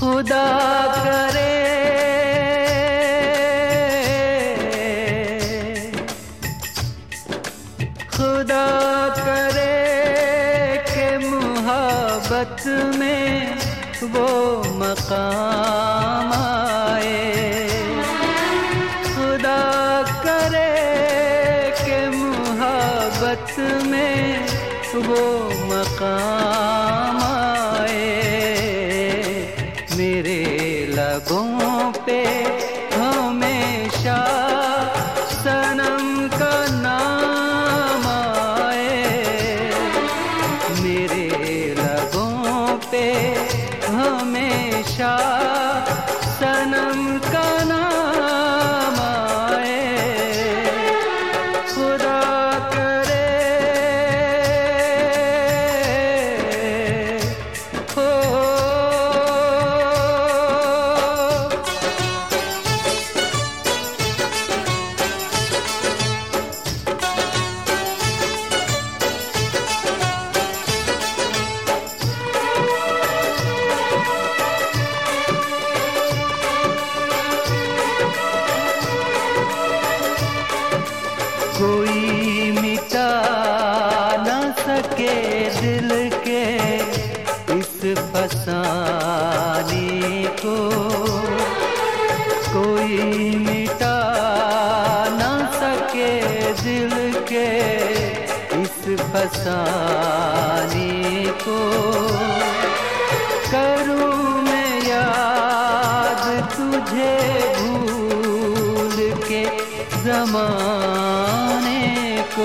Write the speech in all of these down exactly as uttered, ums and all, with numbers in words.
खुदा करे खुदा करे के मोहब्बत में वो मकाम आए। खुदा करे के मोहब्बत में वो मकाम आए। मेरे लबों पे हमेशा सनम का नाम आए। मेरे लबों पे हमेशा सनम का नाम आए। खुदा करे हो कोई मिटा न सके दिल के इस फसाने को। कोई मिटा न सके दिल के इस फसाने को। करूँ मैं याद तुझे भूल के ज़माने को।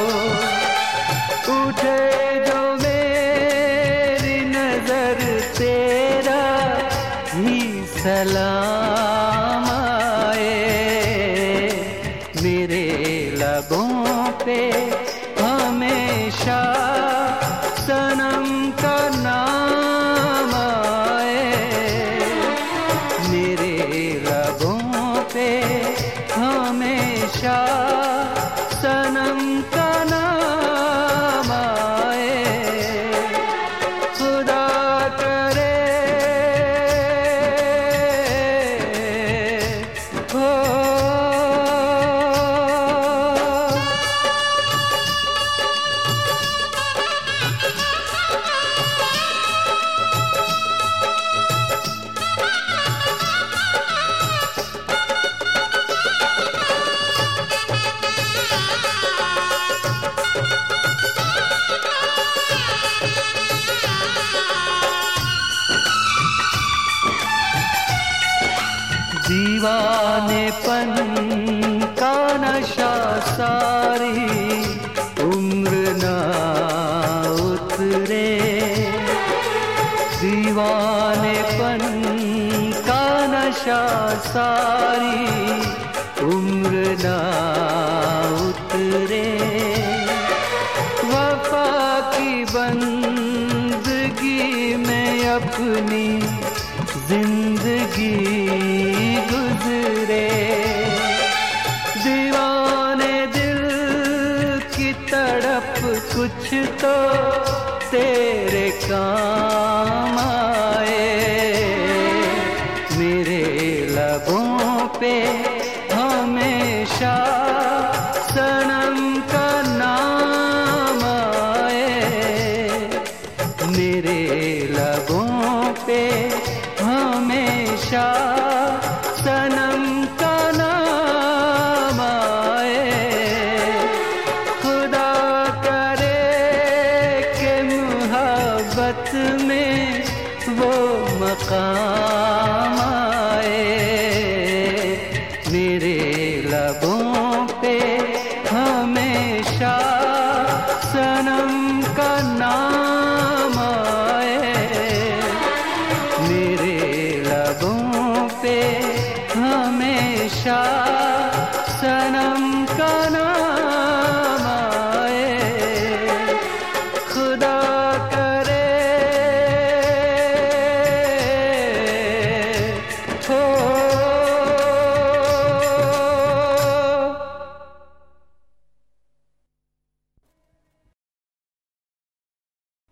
उठे जो मेरी नजर तेरा ही सलाम आए। मेरे लबों पे हमेशा सनम का नाम आए। मेरे लबों पे हमेशा सनम का नाम आए। खुदा करे हो दीवानेपन का नशा सारी उम्र ना उतरे। दीवानेपन का नशा सारी उम्र ना उतरे। वफा की बंदगी में अपनी जिंदगी गुजरे। दीवाने दिल की तड़प कुछ तो तेरे काम आए। मेरे लबों पे हमेशा सनम का नाम आए। मेरे लबों पे हमेशा सनम का नाम आए। खुदा करे के मोहब्बत में वो मकाम आए। मेरे लबों पे हमेशा सनम का नाम आए। मेरे लबों पे हमेशा सनम का नाम आए। खुदा